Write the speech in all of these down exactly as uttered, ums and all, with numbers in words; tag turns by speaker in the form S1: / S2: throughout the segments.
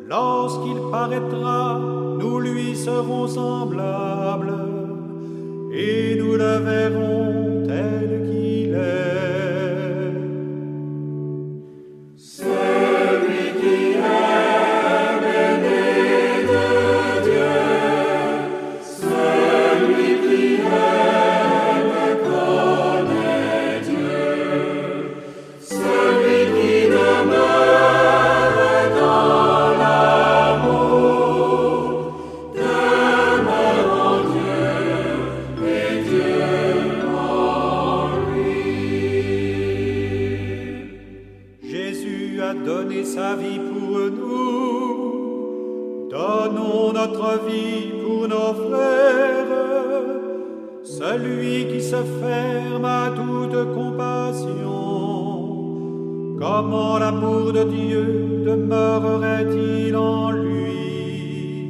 S1: Lorsqu'il paraîtra, nous lui serons semblables, et nous le verrons tel qu'il est.
S2: Celui qui aime est né de Dieu, celui qui aime connaît Dieu, celui qui demeure dans l'amour demeure en Dieu et Dieu en lui.
S1: Jésus a donné sa vie pour nous, donnons notre vie pour nos frères. Celui qui se ferme à toute compassion, comment l'amour de Dieu demeurerait-il en lui?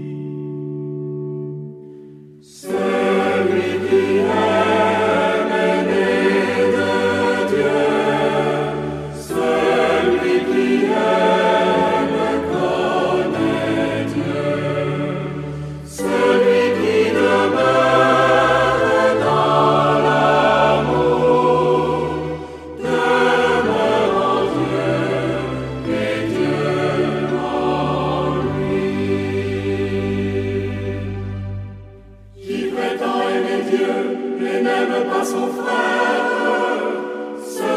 S2: Celui qui aime est né de Dieu, celui qui aime connaît Dieu, celui qui demeure dans l'amour demeure en Dieu et Dieu en lui. Qui prétend aimer Dieu et n'aime pas son frère,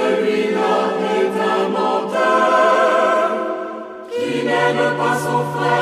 S2: celui-là est un menteur. Qui n'aime pas son frère